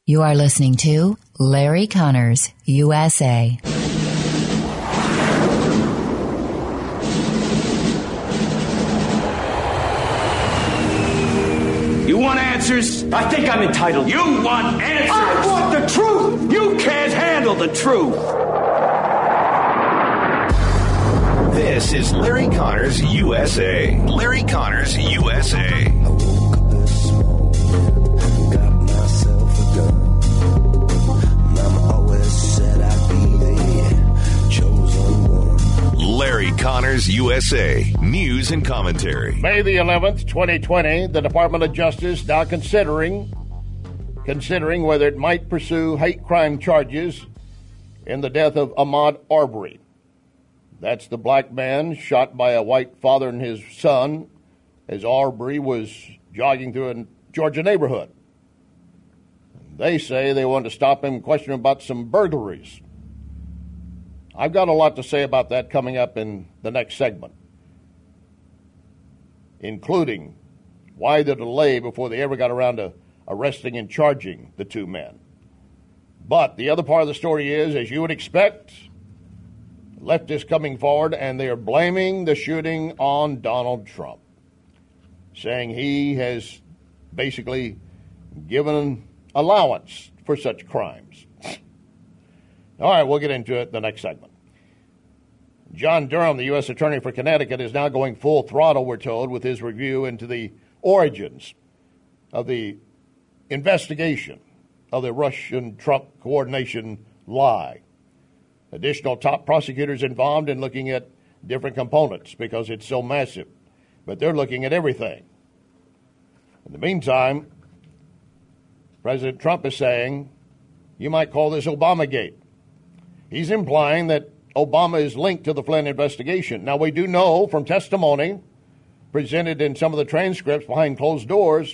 You are listening to Larry Connors, USA. You want answers? I think I'm entitled. You want answers? I want the truth! You can't handle the truth! This is Larry Connors, USA. Larry Connors, USA. I woke up this morning, got myself a gun. Mama always said I'd be the chosen one. Larry Connors, USA. News and commentary. May the 11th, 2020, the Department of Justice now considering whether it might pursue hate crime charges in the death of Ahmaud Arbery. That's the black man shot by a white father and his son as Arbery was jogging through a Georgia neighborhood. They say they wanted to stop him, question him about some burglaries. I've got a lot to say about that coming up in the next segment, including why the delay before they ever got around to arresting and charging the two men. But the other part of the story is, as you would expect, leftists coming forward and they are blaming the shooting on Donald Trump, saying he has basically given allowance for such crimes. All right, we'll get into it in the next segment. John Durham, the U.S. Attorney for Connecticut, is now going full throttle, we're told, with his review into the origins of the investigation of the Russian-Trump coordination lie. Additional top prosecutors involved in looking at different components because it's so massive. But they're looking at everything. In the meantime, President Trump is saying, you might call this Obamagate. He's implying that Obama is linked to the Flynn investigation. Now, we do know from testimony presented in some of the transcripts behind closed doors,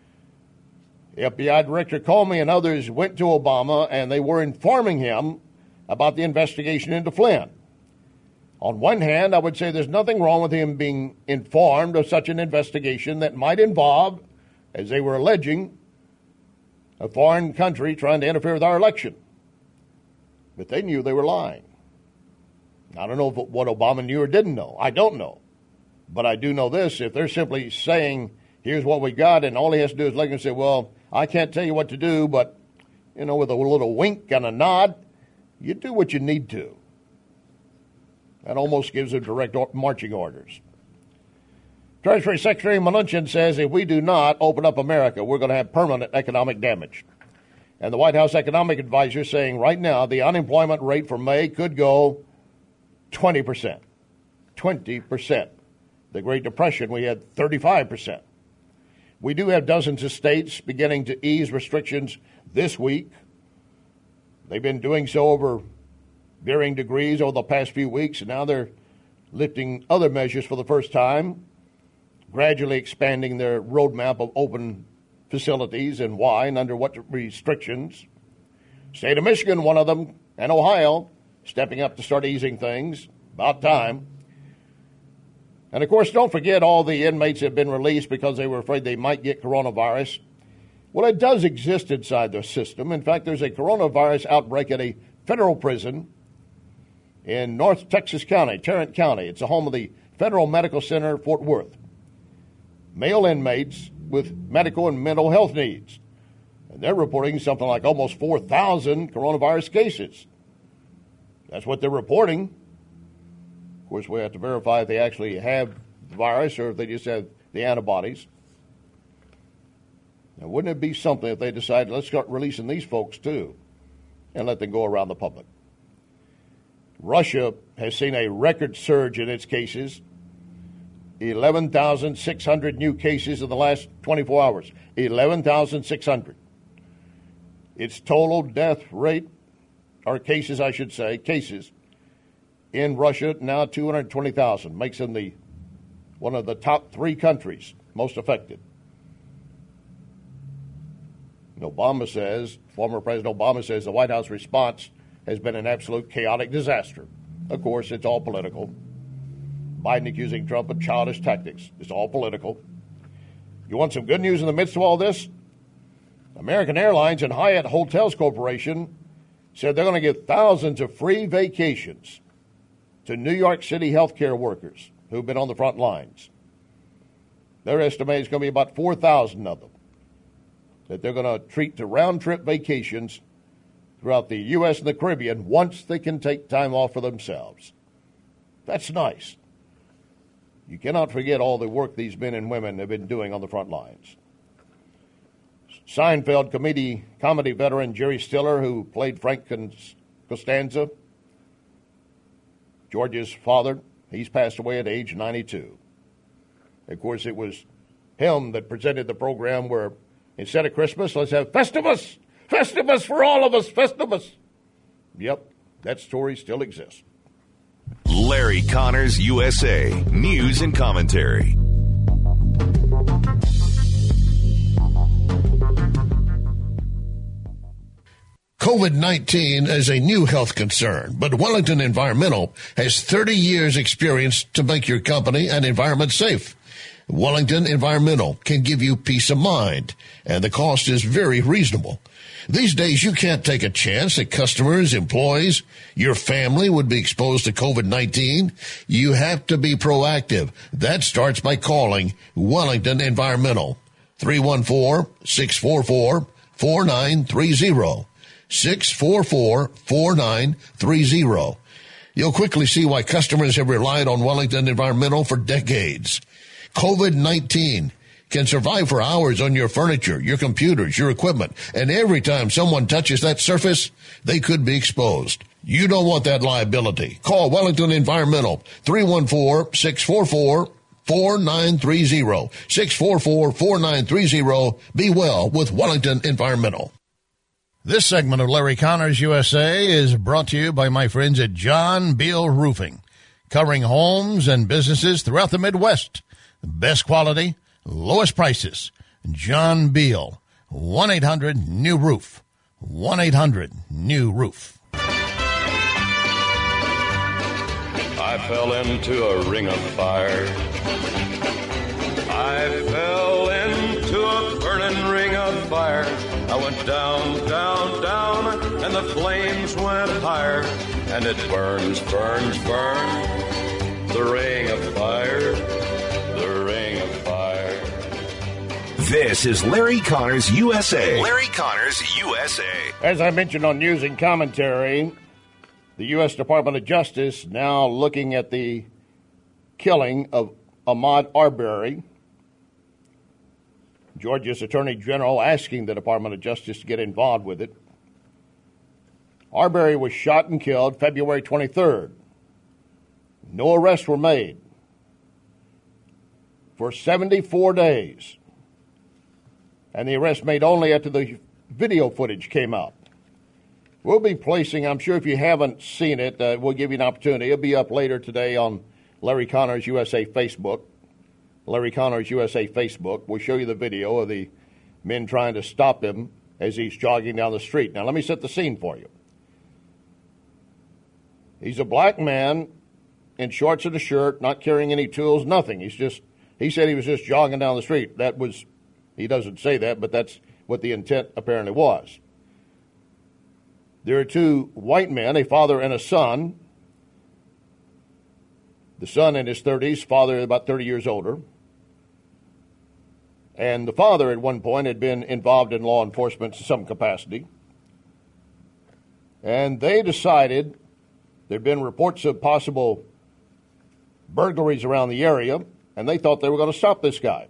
FBI Director Comey and others went to Obama and they were informing him about the investigation into Flynn. On one hand, I would say there's nothing wrong with him being informed of such an investigation that might involve, as they were alleging, a foreign country trying to interfere with our election. But they knew they were lying. I don't know what Obama knew or didn't know. I don't know. But I do know this. If they're simply saying, here's what we got, and all he has to do is look and say, well, I can't tell you what to do, but, with a little wink and a nod, you do what you need to. That almost gives them direct marching orders. Treasury Secretary Mnuchin says if we do not open up America, we're going to have permanent economic damage. And the White House economic advisor is saying right now the unemployment rate for May could go 20%. 20%. The Great Depression, we had 35%. We do have dozens of states beginning to ease restrictions this week. They've been doing so over varying degrees over the past few weeks, and now they're lifting other measures for the first time, gradually expanding their roadmap of open facilities and why and under what restrictions. State of Michigan, one of them, and Ohio, stepping up to start easing things. About time. And, of course, don't forget all the inmates that have been released because they were afraid they might get coronavirus. Well, it does exist inside the system. In fact, there's a coronavirus outbreak at a federal prison in North Texas County, Tarrant County. It's the home of the Federal Medical Center, Fort Worth. Male inmates with medical and mental health needs. And they're reporting something like almost 4,000 coronavirus cases. That's what they're reporting. Of course, we have to verify if they actually have the virus or if they just have the antibodies. Now, wouldn't it be something if they decided, let's start releasing these folks too and let them go around the public? Russia has seen a record surge in its cases, 11,600 new cases in the last 24 hours, 11,600. Its total death rate, or cases, I should say, cases in Russia, now 220,000, makes them one of the top 3 countries most affected. Obama says, former President Obama says, the White House response has been an absolute chaotic disaster. Of course, it's all political. Biden accusing Trump of childish tactics. It's all political. You want some good news in the midst of all this? American Airlines and Hyatt Hotels Corporation said they're going to give thousands of free vacations to New York City healthcare workers who've been on the front lines. Their estimate is going to be about 4,000 of them that they're going to treat to round-trip vacations throughout the U.S. and the Caribbean once they can take time off for themselves. That's nice. You cannot forget all the work these men and women have been doing on the front lines. Seinfeld comedy veteran Jerry Stiller, who played Frank Costanza, George's father, he's passed away at age 92. Of course, it was him that presented the program where instead of Christmas, let's have Festivus! Festivus for all of us, Festivus! Yep, that story still exists. Larry Connors, USA. News and commentary. COVID-19 is a new health concern, but Wellington Environmental has 30 years experience to make your company and environment safe. Wellington Environmental can give you peace of mind, and the cost is very reasonable. These days, you can't take a chance that customers, employees, your family would be exposed to COVID-19. You have to be proactive. That starts by calling Wellington Environmental, 314-644-4930. 644-4930. You'll quickly see why customers have relied on Wellington Environmental for decades. COVID-19 can survive for hours on your furniture, your computers, your equipment, and every time someone touches that surface, they could be exposed. You don't want that liability. Call Wellington Environmental, 314-644-4930. 644-4930. Be well with Wellington Environmental. This segment of Larry Connors USA is brought to you by my friends at John Beal Roofing, covering homes and businesses throughout the Midwest. Best quality, lowest prices. John Beal, 1-800-NEW-ROOF. 1-800-NEW-ROOF. I fell into a ring of fire. I fell into a burning ring of fire. I went down, down, down, and the flames went higher. And it burns, burns, burns, the ring of fire, the ring of fire. This is Larry Connors, USA. Larry Connors, USA. As I mentioned on News and Commentary, the U.S. Department of Justice now looking at the killing of Ahmaud Arbery. Georgia's Attorney General asking the Department of Justice to get involved with it. Arbery was shot and killed February 23rd. No arrests were made for 74 days. And the arrest made only after the video footage came out. We'll be placing, I'm sure if you haven't seen it, we'll give you an opportunity. It'll be up later today on Larry Connors USA Facebook. Larry Connors USA Facebook. We'll show you the video of the men trying to stop him as he's jogging down the street. Now, let me set the scene for you. He's a black man in shorts and a shirt, not carrying any tools, nothing. He said he was just jogging down the street. He doesn't say that, but that's what the intent apparently was. There are two white men, a father and a son. The son in his 30s, father about 30 years older. And the father at one point had been involved in law enforcement in some capacity. And they decided there had been reports of possible burglaries around the area, and they thought they were going to stop this guy.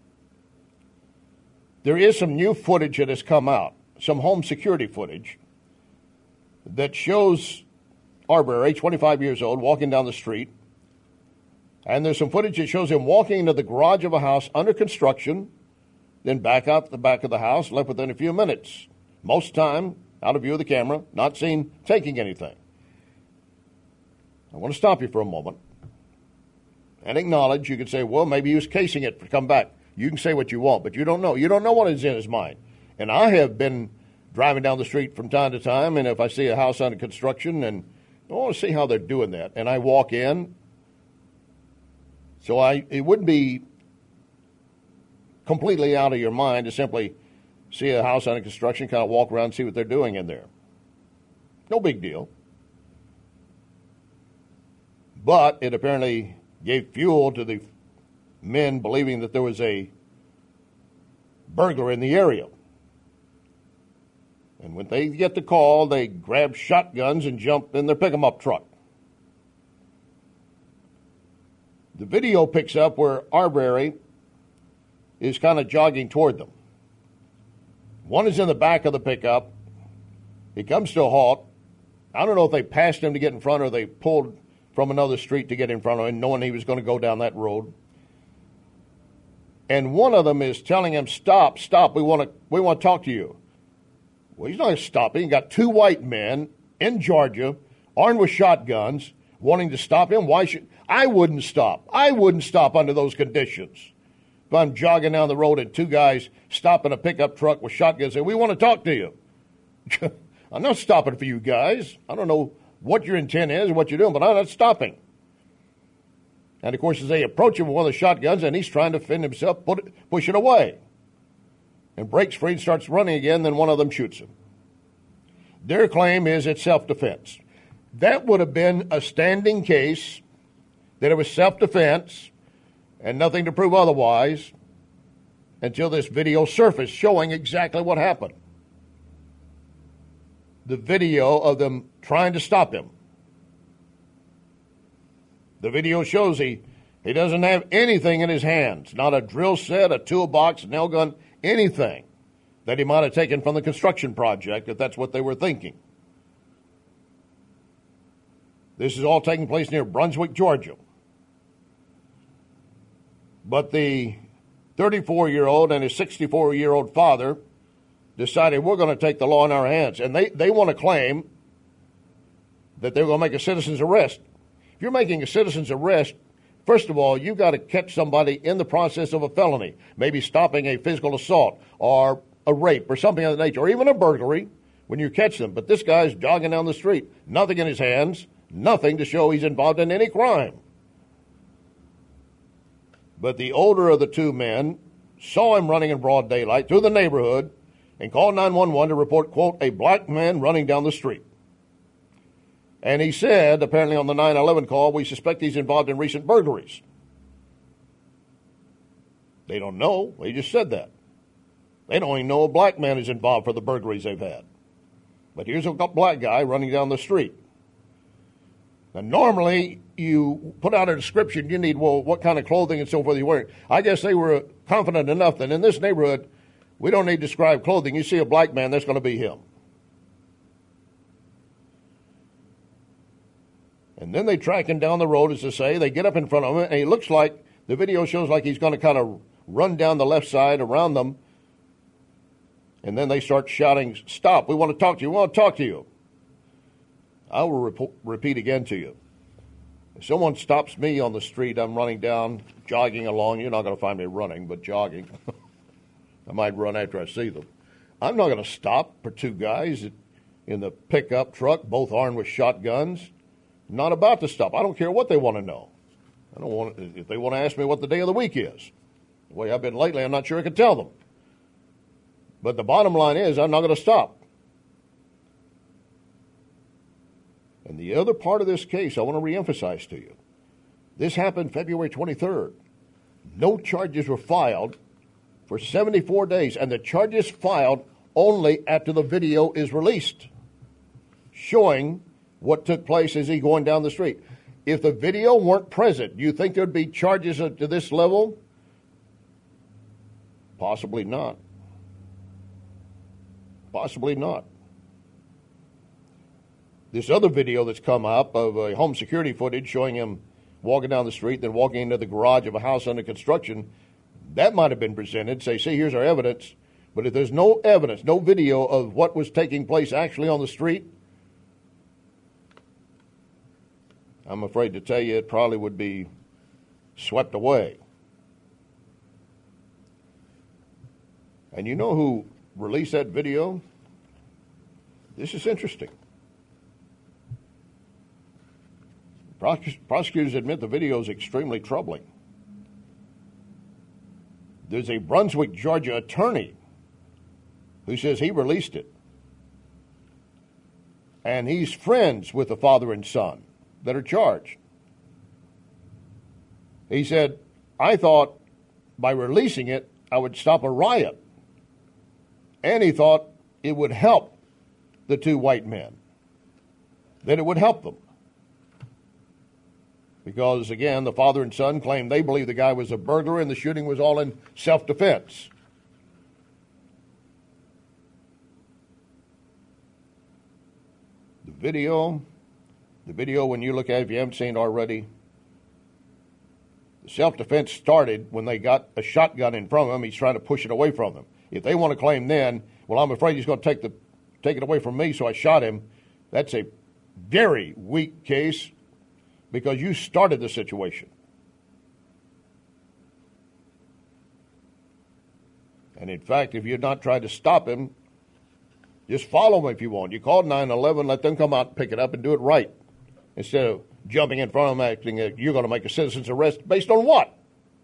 There is some new footage that has come out, some home security footage, that shows Arbery, 25 years old, walking down the street. And there's some footage that shows him walking into the garage of a house under construction, then back out the back of the house, left within a few minutes. Most time, out of view of the camera, not seen taking anything. I want to stop you for a moment and acknowledge, you could say, well, maybe he was casing it to come back. You can say what you want, but you don't know. You don't know what is in his mind. And I have been driving down the street from time to time, and if I see a house under construction, and I want to see how they're doing that, and I walk in. So it wouldn't be completely out of your mind to simply see a house under construction, kind of walk around and see what they're doing in there. No big deal. But it apparently gave fuel to the men believing that there was a burglar in the area. And when they get the call, they grab shotguns and jump in their pick-em-up truck. The video picks up where Arbery is kind of jogging toward them. One is in the back of the pickup. He comes to a halt. I don't know if they passed him to get in front or they pulled from another street to get in front of him, knowing he was going to go down that road. And one of them is telling him, stop, we want to talk to you. Well, he's not stopping. He got two white men in Georgia, armed with shotguns, wanting to stop him. I wouldn't stop. I wouldn't stop under those conditions. If I'm jogging down the road and two guys stop in a pickup truck with shotguns and say, we want to talk to you. I'm not stopping for you guys. I don't know what your intent is or what you're doing, but I'm not stopping. And, of course, as they approach him with one of the shotguns, and he's trying to defend himself, push it away. And breaks free and starts running again, then one of them shoots him. Their claim is it's self-defense. That would have been a standing case, that it was self-defense and nothing to prove otherwise until this video surfaced showing exactly what happened. The video of them trying to stop him. The video shows he doesn't have anything in his hands, not a drill set, a toolbox, nail gun, anything that he might have taken from the construction project, if that's what they were thinking. This is all taking place near Brunswick, Georgia. But the 34-year-old and his 64-year-old father decided we're going to take the law in our hands. And they want to claim that they're going to make a citizen's arrest. If you're making a citizen's arrest, first of all, you've got to catch somebody in the process of a felony, maybe stopping a physical assault or a rape or something of that nature, or even a burglary when you catch them. But this guy's jogging down the street, nothing in his hands, nothing to show he's involved in any crime. But the older of the two men saw him running in broad daylight through the neighborhood and called 911 to report, quote, a black man running down the street. And he said, apparently on the 911 call, we suspect he's involved in recent burglaries. They don't know. They just said that. They don't even know a black man is involved for the burglaries they've had. But here's a black guy running down the street. Now, normally, you put out a description, you need, well, what kind of clothing and so forth you're wearing. I guess they were confident enough that in this neighborhood, we don't need to describe clothing. You see a black man, that's going to be him. And then they track him down the road, as they say. They get up in front of him, and he looks like, the video shows like he's going to kind of run down the left side around them. And then they start shouting, stop, we want to talk to you, we want to talk to you. I will repeat again to you. If someone stops me on the street, I'm running down, jogging along. You're not going to find me running, but jogging. I might run after I see them. I'm not going to stop for two guys in the pickup truck, both armed with shotguns. Not about to stop. I don't care what they want to know. I don't want if they want to ask me what the day of the week is. The way I've been lately, I'm not sure I can tell them. But the bottom line is, I'm not going to stop. And the other part of this case I want to reemphasize to you. This happened February 23rd. No charges were filed for 74 days, and the charges filed only after the video is released, showing what took place as he going down the street. If the video weren't present, do you think there'd be charges to this level? Possibly not. Possibly not. This other video that's come up of a home security footage showing him walking down the street, then walking into the garage of a house under construction, that might have been presented. Say, see, here's our evidence. But if there's no evidence, no video of what was taking place actually on the street, I'm afraid to tell you it probably would be swept away. And you know who released that video? This is interesting. Prosecutors admit the video is extremely troubling. There's a Brunswick, Georgia attorney who says he released it. And he's friends with the father and son that are charged. He said, I thought by releasing it, I would stop a riot. And he thought it would help the two white men, that it would help them. Because, again, the father and son claimed they believed the guy was a burglar and the shooting was all in self-defense. The video, when you look at it, if you haven't seen it already, the self-defense started when they got a shotgun in front of him. He's trying to push it away from them. If they want to claim then, well, I'm afraid he's going to take it away from me, so I shot him, that's a very weak case because you started the situation. And in fact, if you're not trying to stop him, just follow him if you want. You call 911, let them come out and pick it up and do it right. Instead of jumping in front of them acting like you're going to make a citizen's arrest based on what?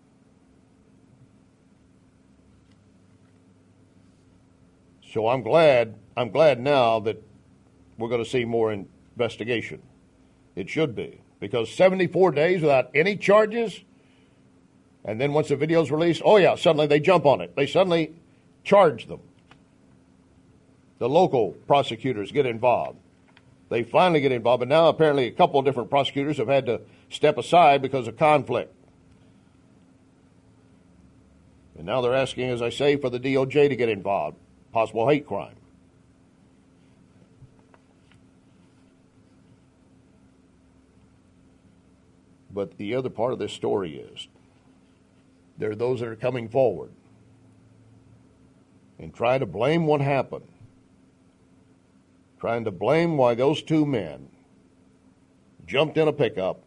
So I'm glad now that we're going to see more investigation. It should be. Because 74 days without any charges, and then once the video's released, oh yeah, suddenly they jump on it. They suddenly charge them. The local prosecutors get involved. They finally get involved, but now apparently a couple of different prosecutors have had to step aside because of conflict. And now they're asking, as I say, for the DOJ to get involved. Possible hate crime. But the other part of this story is there are those that are coming forward and trying to blame what happened, trying to blame why those two men jumped in a pickup,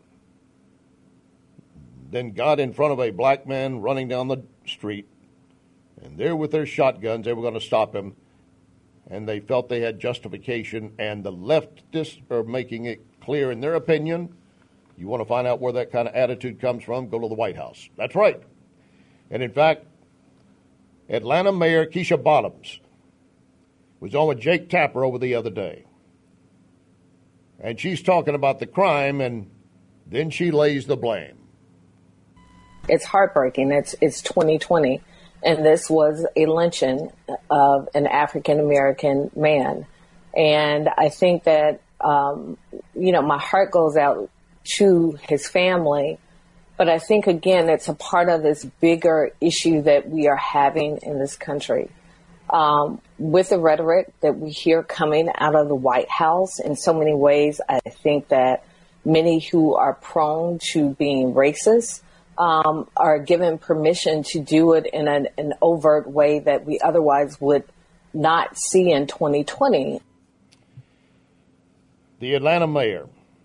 then got in front of a black man running down the street, and there with their shotguns, they were going to stop him, and they felt they had justification, and the leftists are making it clear in their opinion. You want to find out where that kind of attitude comes from, go to the White House. That's right. And in fact, Atlanta Mayor Keisha Bottoms was on with Jake Tapper over the other day. And she's talking about the crime, and then she lays the blame. It's heartbreaking. It's 2020, and this was a lynching of an African-American man. And I think that, my heart goes out to his family. But I think, again, it's a part of this bigger issue that we are having in this country. With the rhetoric that we hear coming out of the White House in so many ways, I think that many who are prone to being racist are given permission to do it in an overt way that we otherwise would not see in 2020. The Atlanta mayor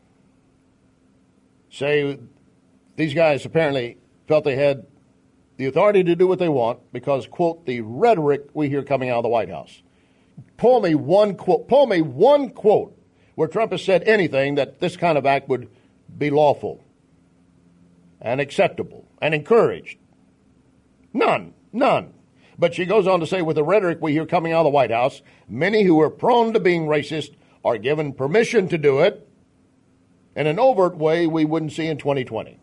say these guys apparently felt they had the authority to do what they want because, quote, the rhetoric we hear coming out of the White House. Pull me one quote where Trump has said anything that this kind of act would be lawful and acceptable and encouraged. None. But she goes on to say, with the rhetoric we hear coming out of the White House, many who are prone to being racist are given permission to do it in an overt way we wouldn't see in 2020.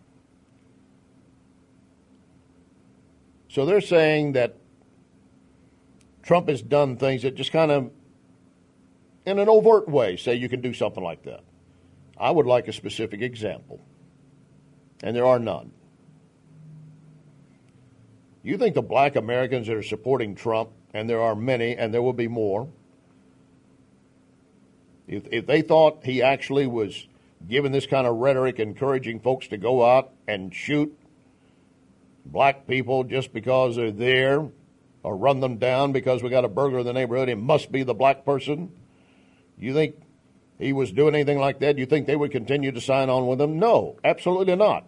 So they're saying that Trump has done things that just kind of, in an overt way, say you can do something like that. I would like a specific example, and there are none. You think the black Americans that are supporting Trump, and there are many, and there will be more, if they thought he actually was giving this kind of rhetoric, encouraging folks to go out and shoot black people just because they're there, or run them down because we got a burglar in the neighborhood, it must be the black person. You think he was doing anything like that? You think they would continue to sign on with him? No, absolutely not.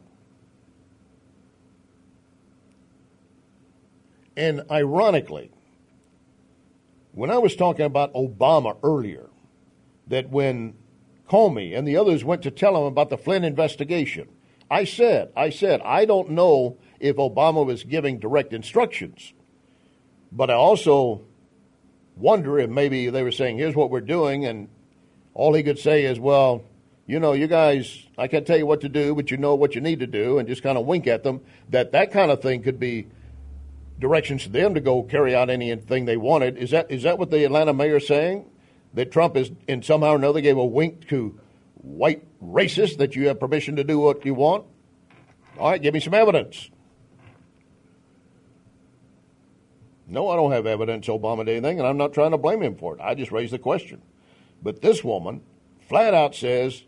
And ironically, when I was talking about Obama earlier, that when Comey and the others went to tell him about the Flynn investigation, I said, I don't know if Obama was giving direct instructions, but I also wonder if maybe they were saying, here's what we're doing, and all he could say is, well, you know, you guys, I can't tell you what to do, but you know what you need to do, and just kind of wink at them, that kind of thing could be directions to them to go carry out anything they wanted. Is that what the Atlanta mayor is saying? That Trump is, in somehow or another, gave a wink to white racists that you have permission to do what you want? All right, give me some evidence. No, I don't have evidence Obama did anything, and I'm not trying to blame him for it. I just raised the question. But this woman flat out says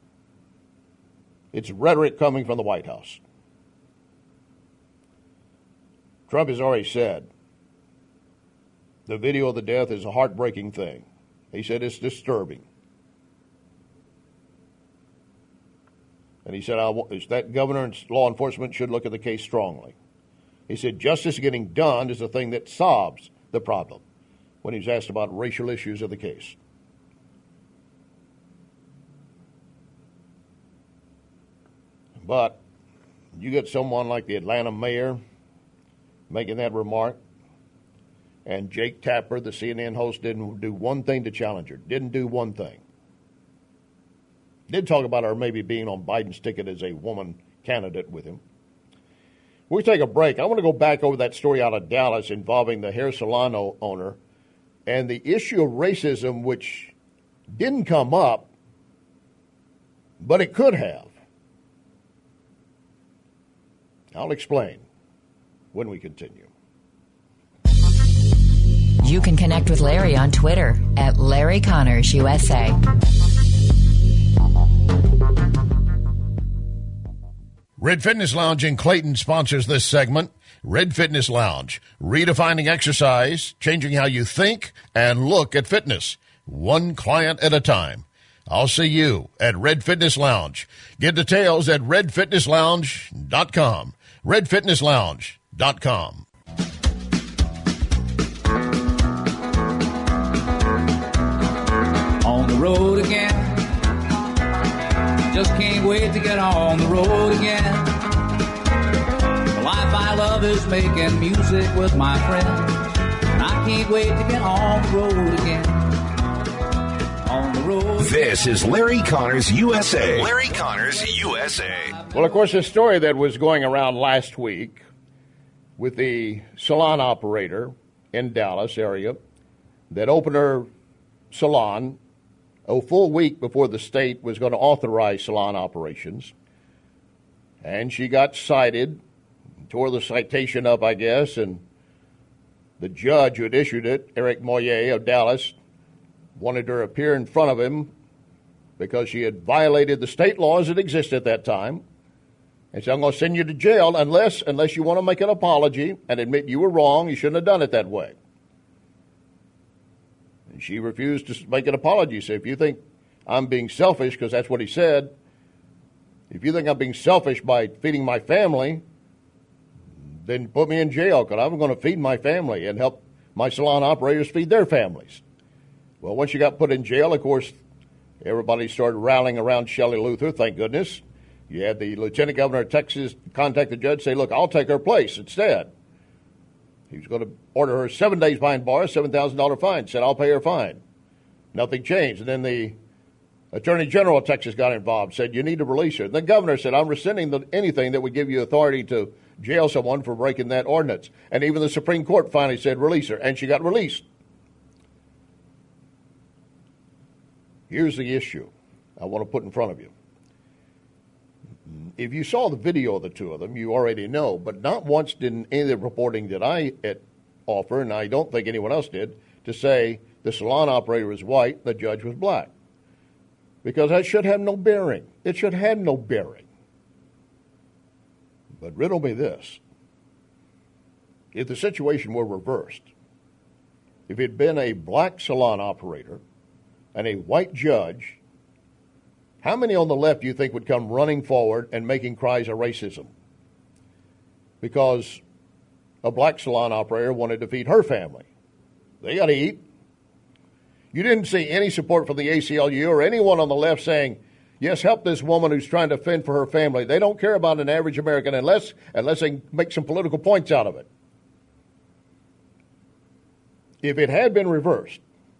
it's rhetoric coming from the White House. Trump has already said the video of the death is a heartbreaking thing. He said it's disturbing. And he said that governor and law enforcement should look at the case strongly. He said justice getting done is the thing that solves the problem when he was asked about racial issues of the case. But you get someone like the Atlanta mayor making that remark, and Jake Tapper, the CNN host, didn't do one thing to challenge her. Didn't do one thing. Did talk about her maybe being on Biden's ticket as a woman candidate with him. We take a break. I want to go back over that story out of Dallas involving the hair salon owner and the issue of racism, which didn't come up, but it could have. I'll explain when we continue. You can connect with Larry on Twitter at Larry Connors USA. Red Fitness Lounge in Clayton sponsors this segment. Red Fitness Lounge, redefining exercise, changing how you think and look at fitness, one client at a time. I'll see you at Red Fitness Lounge. Get details at redfitnesslounge.com. redfitnesslounge.com. On the road again. Just can't wait to get on the road again. The life I love is making music with my friends. And I can't wait to get on the road again. On the road. This is Larry Connors USA. Larry Connors USA. Well, of course, the story that was going around last week with the salon operator in Dallas area that opened her salon a full week before the state was going to authorize salon operations. And she got cited, tore the citation up, I guess, and the judge who had issued it, Eric Moyer of Dallas, wanted her to appear in front of him because she had violated the state laws that existed at that time. And said, I'm going to send you to jail unless you want to make an apology and admit you were wrong, you shouldn't have done it that way. And she refused to make an apology. So if you think I'm being selfish, because that's what he said, if you think I'm being selfish by feeding my family, then put me in jail, because I'm going to feed my family and help my salon operators feed their families. Well, once you got put in jail, of course, everybody started rallying around Shelley Luther, thank goodness. You had the lieutenant governor of Texas contact the judge, say, look, I'll take her place instead. He was going to order her 7 days behind bars, $7,000 fine. Said, I'll pay her fine. Nothing changed. And then the attorney general of Texas got involved, said, you need to release her. And the governor said, I'm rescinding anything that would give you authority to jail someone for breaking that ordinance. And even the Supreme Court finally said, release her. And she got released. Here's the issue I want to put in front of you. If you saw the video of the two of them, you already know, but not once did any of the reporting that I offer, and I don't think anyone else did, to say the salon operator was white, the judge was black. Because that should have no bearing. It should have no bearing. But riddle me this. If the situation were reversed, if it had been a black salon operator and a white judge, how many on the left do you think would come running forward and making cries of racism? Because a black salon operator wanted to feed her family. They got to eat. You didn't see any support from the ACLU or anyone on the left saying, yes, help this woman who's trying to fend for her family. They don't care about an average American unless they make some political points out of it. if it had been reversed,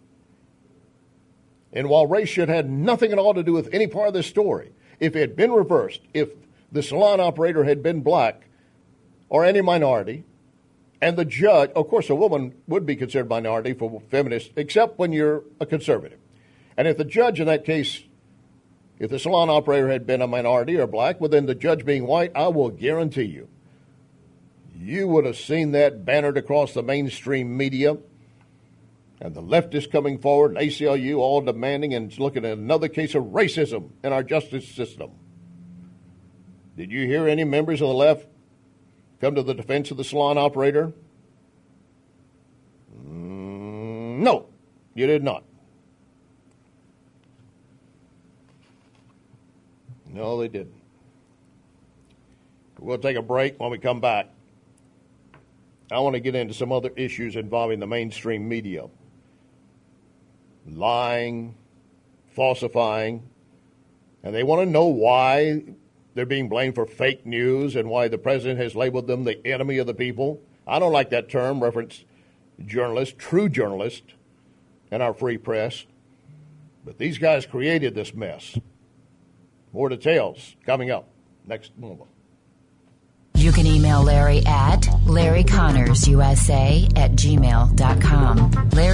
and while race should have had nothing at all to do with any part of this story, if it had been reversed, if the salon operator had been black or any minority, and the judge, of course, a woman would be considered minority for feminists, except when you're a conservative. And if the judge in that case, if the salon operator had been a minority or black, well, then the judge being white, I will guarantee you, you would have seen that bannered across the mainstream media, and the leftists coming forward, and ACLU all demanding and looking at another case of racism in our justice system. Did you hear any members of the left come to the defense of the salon operator? No, you did not. No, they didn't. We'll take a break. When we come back, I want to get into some other issues involving the mainstream media. Lying, falsifying, and they want to know why they're being blamed for fake news and why the president has labeled them the enemy of the people. I don't like that term, reference journalist, true journalist, in our free press. But these guys created this mess. More details coming up next moment. You can email Larry at LarryConnorsUSA@gmail.com.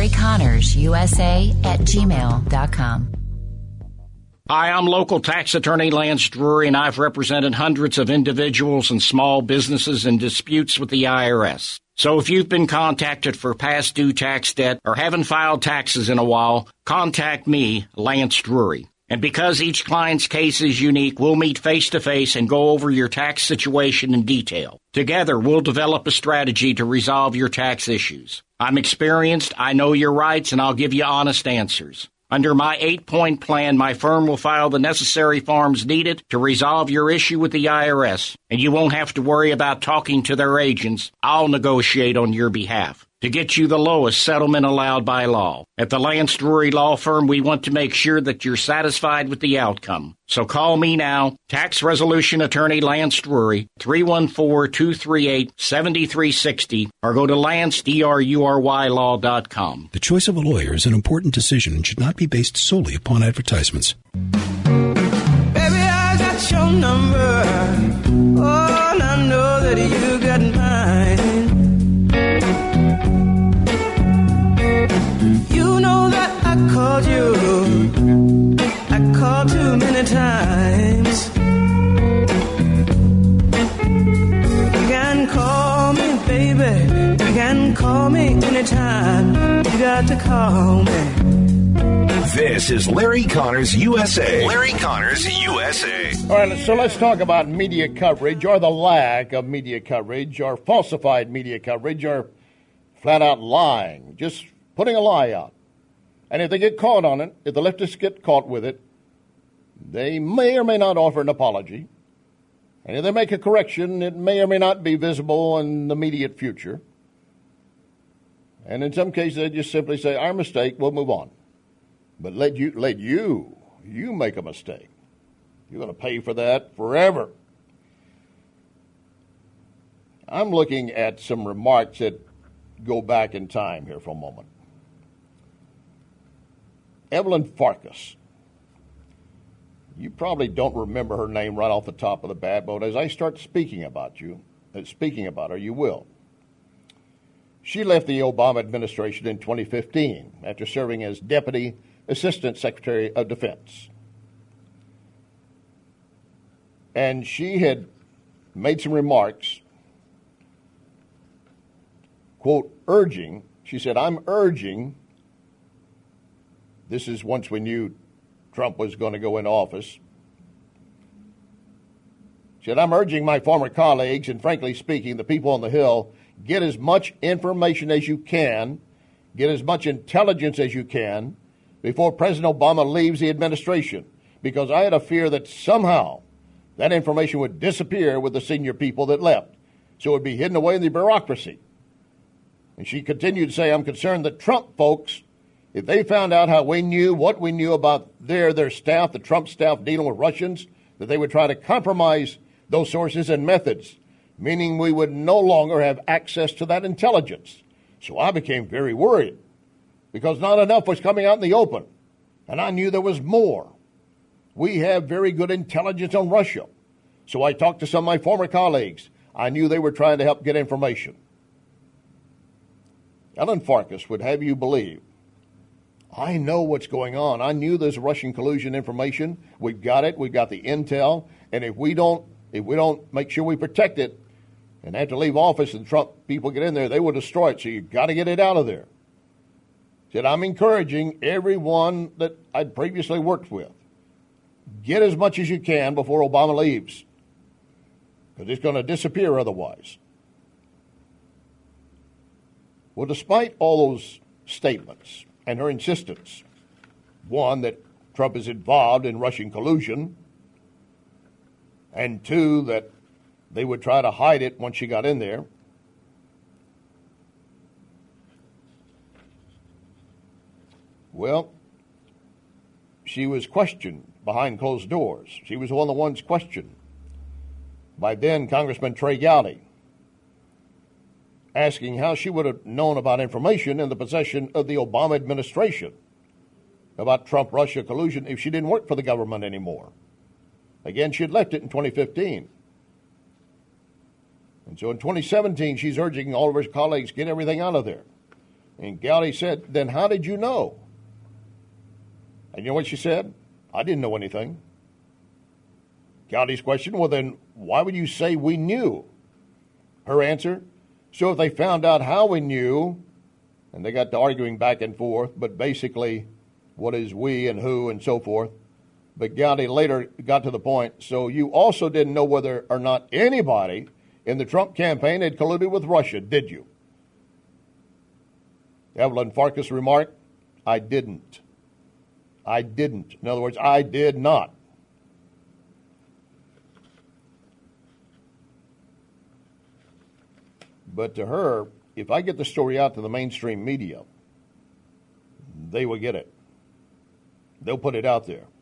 LarryConnorsUSA@gmail.com. Hi, I'm local tax attorney Lance Drury, and I've represented hundreds of individuals and small businesses in disputes with the IRS. So if you've been contacted for past due tax debt or haven't filed taxes in a while, contact me, Lance Drury. And because each client's case is unique, we'll meet face-to-face and go over your tax situation in detail. Together, we'll develop a strategy to resolve your tax issues. I'm experienced, I know your rights, and I'll give you honest answers. Under my 8-point plan, my firm will file the necessary forms needed to resolve your issue with the IRS, and you won't have to worry about talking to their agents. I'll negotiate on your behalf to get you the lowest settlement allowed by law. At the Lance Drury Law Firm, we want to make sure that you're satisfied with the outcome. So call me now, Tax Resolution Attorney Lance Drury, 314-238-7360, or go to LanceDruryLaw.com. The choice of a lawyer is an important decision and should not be based solely upon advertisements. Baby, I got your number. Oh, and I know that you got mine. You know that I called you. I called too many times. You can call me, baby. You can call me anytime. You got to call me. This is Larry Connors USA. Larry Connors USA. All right, so let's talk about media coverage, or the lack of media coverage, or falsified media coverage, or flat out lying, just putting a lie out. And if they get caught on it, if the leftists get caught with it, they may or may not offer an apology. And if they make a correction, it may or may not be visible in the immediate future. And in some cases, they just simply say, our mistake, we'll move on. But let you make a mistake. You're going to pay for that forever. I'm looking at some remarks that go back in time here for a moment. Evelyn Farkas. You probably don't remember her name right off the top of the bat, but as I start speaking about her, you will. She left the Obama administration in 2015 after serving as Deputy Assistant Secretary of Defense. And she had made some remarks, quote, urging, she said, I'm urging, this is once we knew Trump was going to go into office. She said, I'm urging my former colleagues, and frankly speaking, the people on the Hill, get as much information as you can, get as much intelligence as you can before President Obama leaves the administration, because I had a fear that somehow that information would disappear with the senior people that left, so it would be hidden away in the bureaucracy. And she continued to say, I'm concerned that Trump folks, if they found out how we knew, what we knew about their staff, the Trump staff dealing with Russians, that they would try to compromise those sources and methods, meaning we would no longer have access to that intelligence. So I became very worried because not enough was coming out in the open, and I knew there was more. We have very good intelligence on Russia. So I talked to some of my former colleagues. I knew they were trying to help get information. Ellen Farkas would have you believe, I know what's going on. I knew there's Russian collusion information. We've got it. We've got the intel. And if we don't make sure we protect it and have to leave office and Trump people get in there, they will destroy it. So you've got to get it out of there. Said, I'm encouraging everyone that I'd previously worked with, get as much as you can before Obama leaves, because it's going to disappear otherwise. Well, despite all those statements and her insistence, one, that Trump is involved in Russian collusion, and two, that they would try to hide it once she got in there, well, she was questioned behind closed doors. She was one of the ones questioned by then Congressman Trey Gowdy, asking how she would have known about information in the possession of the Obama administration about Trump-Russia collusion if she didn't work for the government anymore. Again, she had left it in 2015. And so in 2017, she's urging all of her colleagues, get everything out of there. And Gowdy said, then how did you know? And you know what she said? I didn't know anything. Gowdy's question, well then, why would you say we knew? Her answer, so if they found out how we knew, and they got to arguing back and forth, but basically, what is we and who and so forth. But Gowdy later got to the point, so you also didn't know whether or not anybody in the Trump campaign had colluded with Russia, did you? Evelyn Farkas remarked, I didn't. I didn't. In other words, I did not. But to her, if I get the story out to the mainstream media, they will get it. They'll put it out there.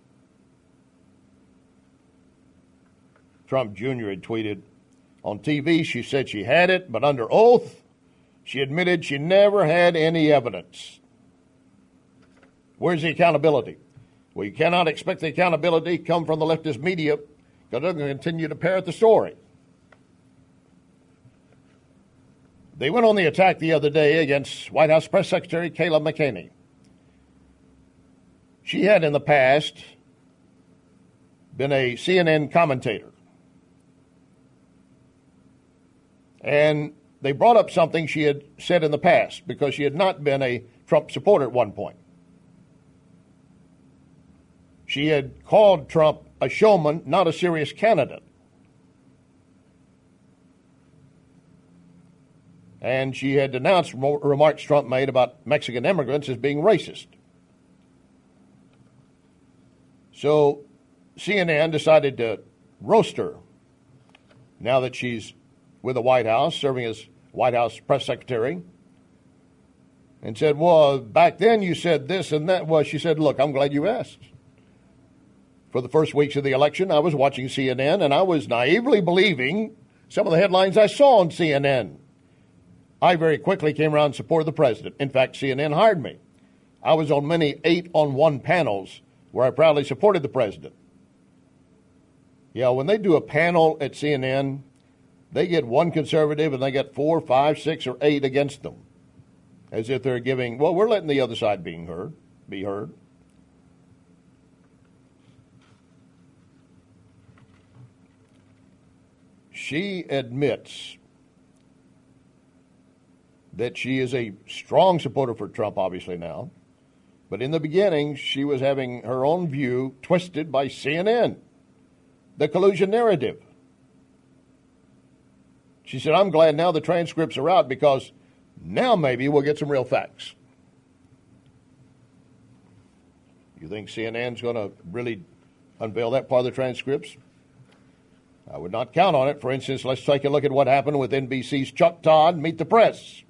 Trump Jr. had tweeted, on TV she said she had it, but under oath, she admitted she never had any evidence. Where's the accountability? Well, you cannot expect the accountability to come from the leftist media because they're going to continue to parrot the story. They went on the attack the other day against White House Press Secretary Kayleigh McEnany. She had in the past been a CNN commentator. And they brought up something she had said in the past because she had not been a Trump supporter at one point. She had called Trump a showman, not a serious candidate. And she had denounced remarks Trump made about Mexican immigrants as being racist. So CNN decided to roast her now that she's with the White House, serving as White House press secretary, and said, well, back then you said this and that. Well, she said, look, I'm glad you asked. For the first weeks of the election, I was watching CNN, and I was naively believing some of the headlines I saw on CNN. I very quickly came around and supported the president. In fact, CNN hired me. I was on many 8-on-1 panels where I proudly supported the president. Yeah, when they do a panel at CNN, they get one conservative and they get 4, 5, 6, or 8 against them, as if they're giving, well, we're letting the other side be heard. She admits that she is a strong supporter for Trump, obviously now, but in the beginning, she was having her own view twisted by CNN, the collusion narrative. She said, I'm glad now the transcripts are out because now maybe we'll get some real facts. You think CNN's going to really unveil that part of the transcripts? I would not count on it. For instance, let's take a look at what happened with NBC's Chuck Todd, Meet the Press.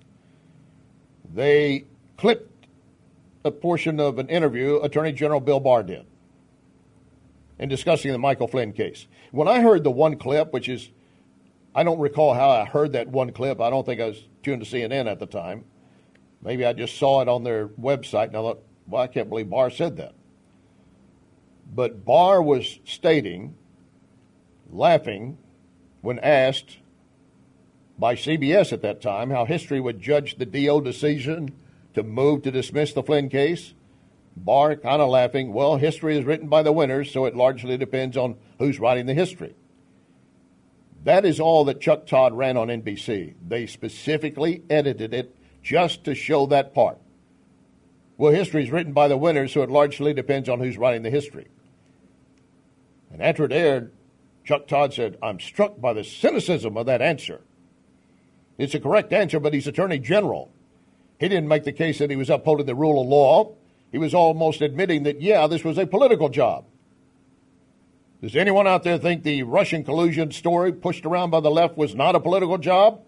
They clipped a portion of an interview Attorney General Bill Barr did in discussing the Michael Flynn case. When I heard the one clip, which is I don't recall how I heard that one clip. I don't think I was tuned to CNN at the time. Maybe I just saw it on their website, and I thought, well, I can't believe Barr said that. But Barr was stating, laughing, when asked by CBS at that time how history would judge the DO decision to move to dismiss the Flynn case. Barr kind of laughing, well, history is written by the winners, so it largely depends on who's writing the history. That is all that Chuck Todd ran on NBC. They specifically edited it just to show that part. Well, history is written by the winners, so it largely depends on who's writing the history. And after it aired, Chuck Todd said, I'm struck by the cynicism of that answer. It's a correct answer, but he's Attorney General. He didn't make the case that he was upholding the rule of law. He was almost admitting that, yeah, this was a political job. Does anyone out there think the Russian collusion story pushed around by the left was not a political job?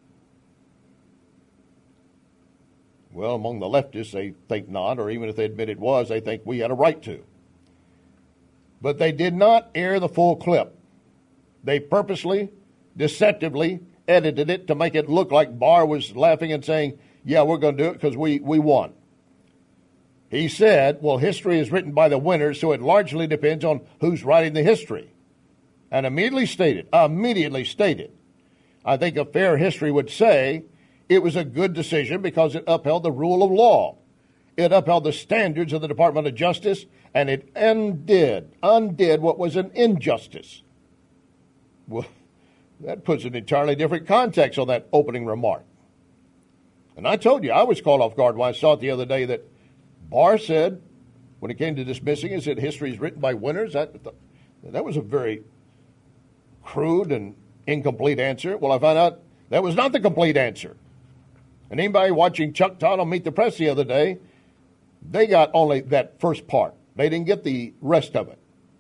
Well, among the leftists, they think not, or even if they admit it was, they think we had a right to. But they did not air the full clip. They purposely, deceptively edited it to make it look like Barr was laughing and saying, yeah, we're going to do it because we won. He said, well, history is written by the winners, so it largely depends on who's writing the history. And immediately stated, I think a fair history would say it was a good decision because it upheld the rule of law. It upheld the standards of the Department of Justice, and it undid what was an injustice. Well, that puts an entirely different context on that opening remark. And I told you, I was caught off guard when I saw it the other day that Barr said, when it came to dismissing it, said history is written by winners. That was a very crude and incomplete answer. Well, I found out that was not the complete answer. And anybody watching Chuck Todd on Meet the Press the other day, they got only that first part. They didn't get the rest of it.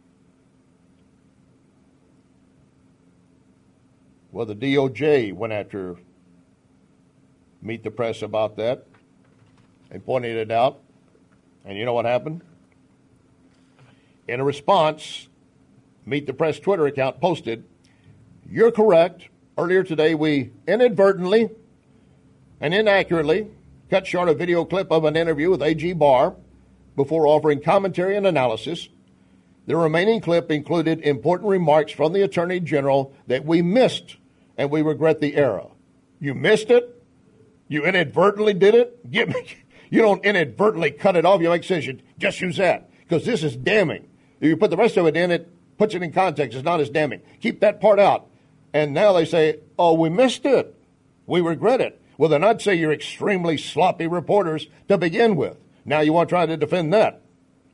Well, the DOJ went after Meet the Press about that. They pointed it out. And you know what happened? In a response, Meet the Press Twitter account posted, you're correct. Earlier today, we inadvertently and inaccurately cut short a video clip of an interview with A.G. Barr before offering commentary and analysis. The remaining clip included important remarks from the Attorney General that we missed, and we regret the error. You missed it? You inadvertently did it? You don't inadvertently cut it off. You make decision. Just use that because this is damning. If you put the rest of it in, it puts it in context. It's not as damning. Keep that part out. And now they say, oh, we missed it. We regret it. Well, then I'd say you're extremely sloppy reporters to begin with. Now you want to try to defend that.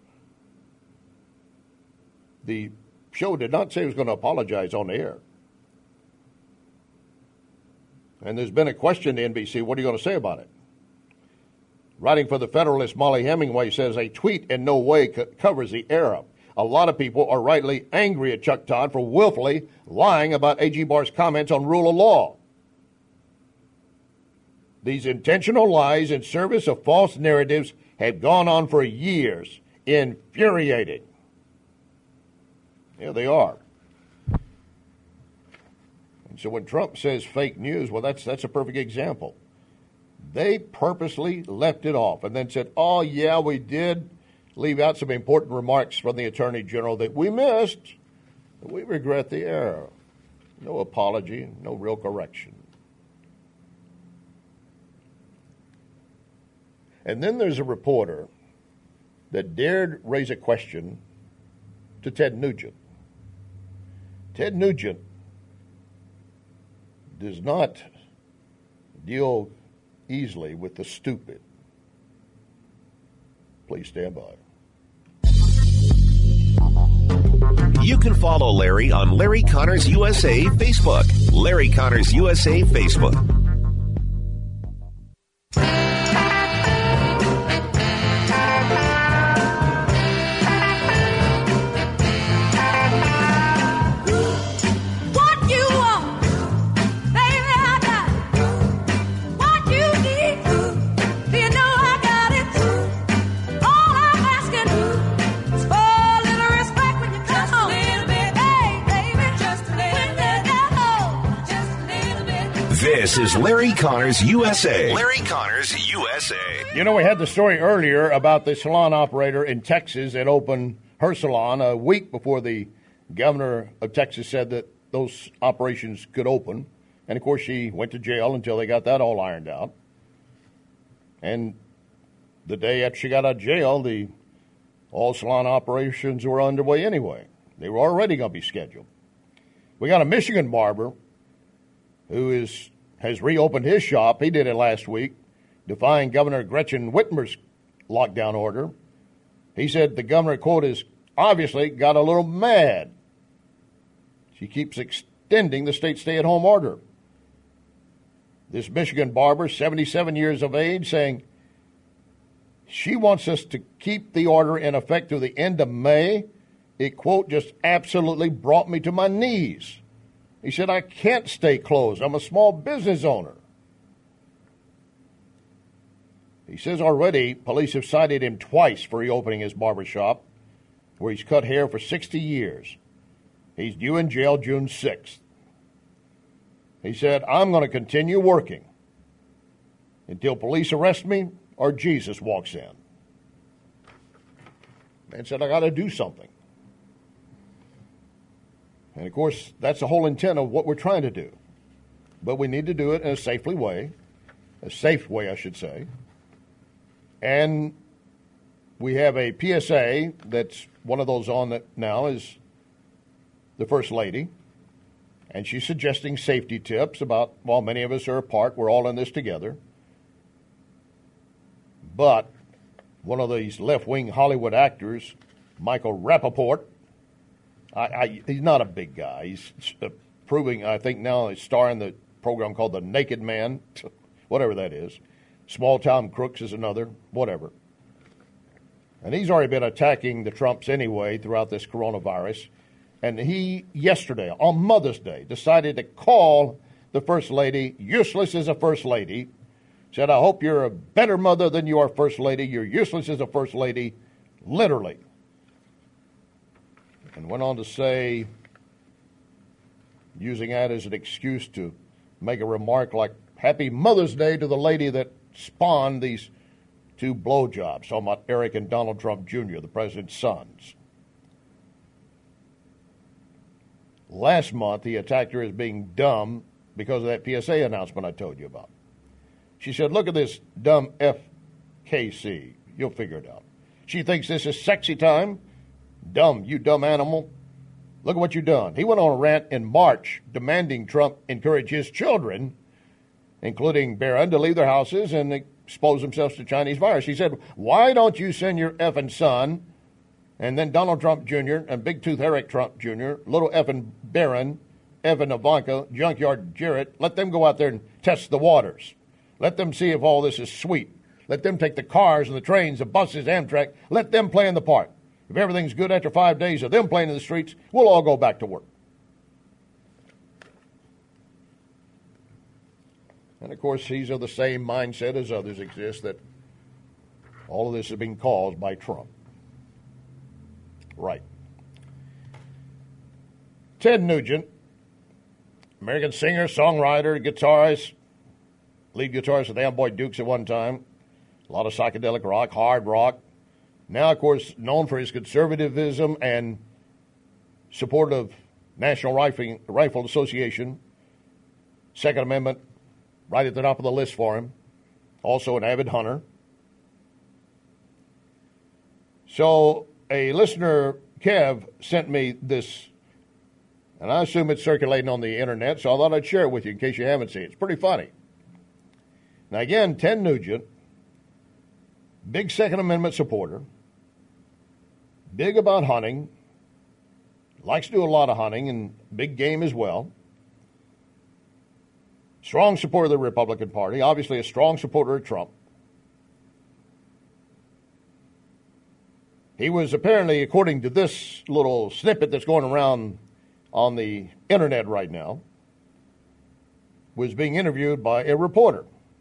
The show did not say it was going to apologize on the air. And there's been a question to NBC, what are you going to say about it? Writing for the Federalist, Molly Hemingway says a tweet in no way covers the error. A lot of people are rightly angry at Chuck Todd for willfully lying about A.G. Barr's comments on rule of law. These intentional lies in service of false narratives have gone on for years. Infuriating. Yeah, they are. And so when Trump says fake news, well, that's a perfect example. They purposely left it off and then said, oh, yeah, we did leave out some important remarks from the Attorney General that we missed. We regret the error. No apology, no real correction. And then there's a reporter that dared raise a question to Ted Nugent. Ted Nugent does not deal easily with the stupid. Please stand by. You can follow Larry on Larry Connors USA Facebook. Larry Connors USA Facebook. This is Larry Connors USA. Larry Connors USA. You know, we had the story earlier about the salon operator in Texas that opened her salon a week before the governor of Texas said that those operations could open. And, of course, she went to jail until they got that all ironed out. And the day after she got out of jail, all salon operations were underway anyway. They were already going to be scheduled. We got a Michigan barber who has reopened his shop. He did it last week, defying Governor Gretchen Whitmer's lockdown order. He said the governor, quote, is obviously got a little mad. She keeps extending the state stay-at-home order. This Michigan barber, 77 years of age, saying she wants us to keep the order in effect through the end of May. It, quote, just absolutely brought me to my knees. He said, I can't stay closed. I'm a small business owner. He says already police have cited him twice for reopening his barber shop, where he's cut hair for 60 years. He's due in jail June 6th. He said, I'm going to continue working until police arrest me or Jesus walks in. Man said, I got to do something. And, of course, that's the whole intent of what we're trying to do. But we need to do it in a safe way, I should say. And we have a PSA that's one of those on that now is the First Lady. And she's suggesting safety tips about, well, many of us are apart. We're all in this together. But one of these left-wing Hollywood actors, Michael Rappaport, he's not a big guy. He's proving, I think now he's starring the program called The Naked Man, whatever that is. Small Town Crooks is another, whatever. And he's already been attacking the Trumps anyway throughout this coronavirus. And he, yesterday, on Mother's Day, decided to call the First Lady useless as a First Lady. Said, I hope you're a better mother than you are First Lady. You're useless as a First Lady, literally. And went on to say, using that as an excuse to make a remark like, Happy Mother's Day to the lady that spawned these two blowjobs, talking about Eric and Donald Trump Jr., the president's sons. Last month, he attacked her as being dumb because of that PSA announcement I told you about. She said, look at this dumb FKC. You'll figure it out. She thinks this is sexy time. Dumb, you dumb animal. Look at what you've done. He went on a rant in March demanding Trump encourage his children, including Barron, to leave their houses and expose themselves to Chinese virus. He said, why don't you send your effing son, and then Donald Trump Jr. and Big Tooth Eric Trump Jr., little effing Barron, Evan Ivanka, Junkyard Jarrett, let them go out there and test the waters. Let them see if all this is sweet. Let them take the cars and the trains, the buses, Amtrak. Let them play in the park. If everything's good after 5 days of them playing in the streets, we'll all go back to work. And, of course, he's of the same mindset as others exist, that all of this is being caused by Trump. Right. Ted Nugent, American singer, songwriter, guitarist, lead guitarist of the Amboy Dukes at one time, a lot of psychedelic rock, hard rock. Now, of course, known for his conservatism and support of National Rifle Association, Second Amendment, right at the top of the list for him. Also an avid hunter. So a listener, Kev, sent me this, and I assume it's circulating on the internet, so I thought I'd share it with you in case you haven't seen it. It's pretty funny. Now, again, Ted Nugent, big Second Amendment supporter, big about hunting, likes to do a lot of hunting and big game as well. Strong supporter of the Republican Party, obviously a strong supporter of Trump. He was apparently, according to this little snippet that's going around on the internet right now, was being interviewed by a reporter.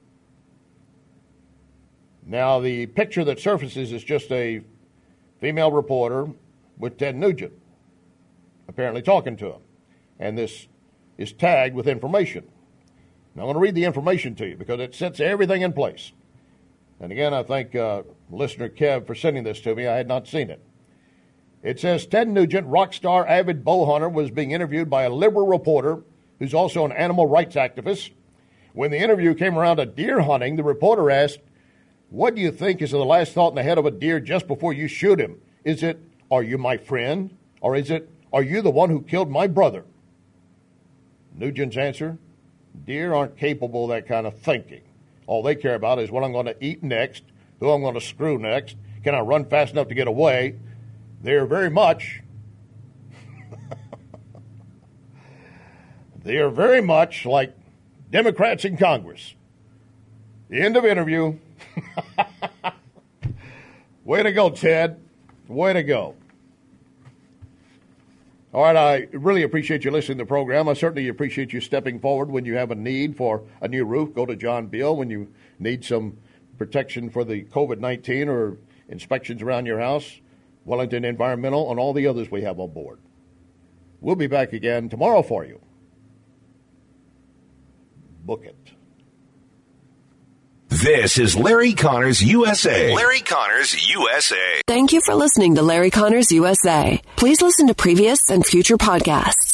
Now, the picture that surfaces is just a female reporter with Ted Nugent apparently talking to him. And this is tagged with information. Now, I'm going to read the information to you because it sets everything in place. And again, I thank listener Kev for sending this to me. I had not seen it. It says Ted Nugent, rock star, avid bow hunter, was being interviewed by a liberal reporter who's also an animal rights activist. When the interview came around to deer hunting, the reporter asked, "What do you think is the last thought in the head of a deer just before you shoot him? Is it, are you my friend? Or is it, are you the one who killed my brother?" Nugent's answer, deer aren't capable of that kind of thinking. All they care about is what I'm going to eat next, who I'm going to screw next, can I run fast enough to get away. They're very much like Democrats in Congress. The end of interview. Way to go, Ted. Way to go. All right, I really appreciate you listening to the program. I certainly appreciate you stepping forward when you have a need for a new roof. Go to John Beal when you need some protection for the COVID-19 or inspections around your house, Wellington Environmental, and all the others we have on board. We'll be back again tomorrow for you. Book it. This is Larry Connors USA. Larry Connors USA. Thank you for listening to Larry Connors USA. Please listen to previous and future podcasts